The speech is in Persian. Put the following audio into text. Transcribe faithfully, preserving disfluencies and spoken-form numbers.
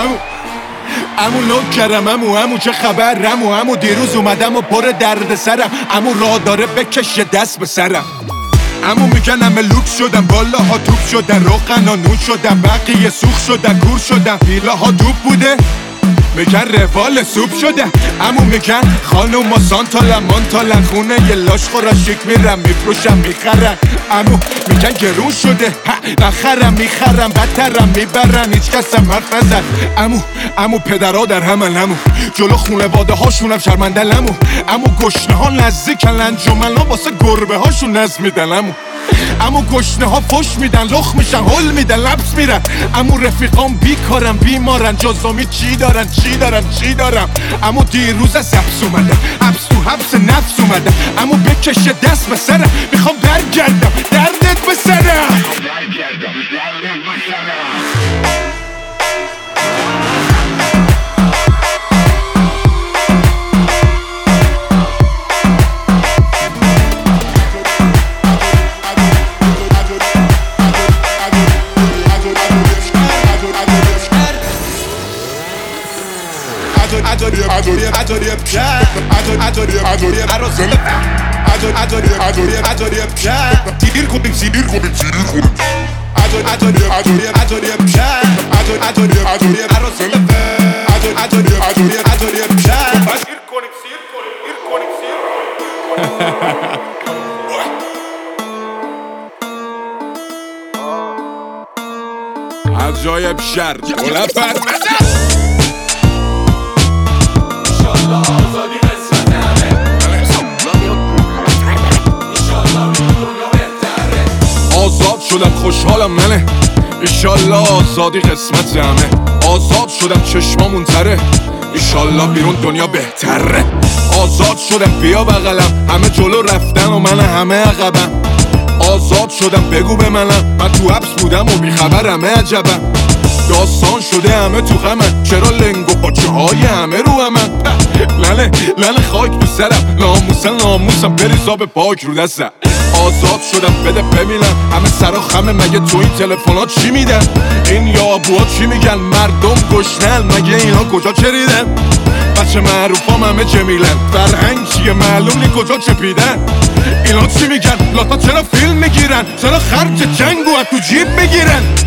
امو امو لوک کرم امو امو چه خبر امو امو دیروز اومدم و پر درد سرم امو راه داره بکشه دست به سرم امو میگن همه لوک شدم بالاها توپ شدن روغن و نون شدم بقیه سوخ شدن کور شدم ویلاها دوب بوده میگن روال سوپ شده امو میگن خانوما سانتالن مانتالن خونه یه لاش خورا شیک میرم میفروشم میخرن امو میگن گرون شده نخرم میخرم بدترم میبرن هیچ کسم حرف نزد امو امو پدرها در همن امو جلو خونواده هاشونم شرمندن امو امو گشنه ها نزدیکن انجمن ها واسه گربه هاشون نظم میدن امو امو گشنه ها فش میدن لخ میشن هل میدن لبس میرن امو رفیقام بیکارن بیمارن جزامی چی دارن چی دارن چی دارم امو دیروز از حبس اومدم حبس تو حبس نفس اومدم امو بکشه دست به سرم میخوام برگردم دردت به سرم تیر کنیم سیر کنیم سیر کنیم عجایب شر گلفر آزاد شدم خوشحالم ننه ایشالله آزادی قسمت همه آزاد شدم چشمامون تره ایشالله بیرون دنیا بهتره آزاد شدم بیا بغلم همه جلو رفتن و من همه عقبم آزاد شدم بگو به منم من تو حبس بودم و بیخبرم عجبم داستان شده همه تو غمن چرا لنگ و پاچه های همه رو همن لنه لنه خاک تو سرم ناموسن ناموسم بریزا به پاک رو دستم آزاد شدم بده ببینم همه سرا خمه مگه تو این تلفنات چی میدن این یابوها چی میگن مردم گشنن مگه اینا کجا چریدن بچه معروفام همه جمیلن فرهنگ چیه معلوم نی کجا چپیدن اینا چی میگن لاتا چرا فیلم میگیرن چرا خرج جنگو از تو جیب میگیرن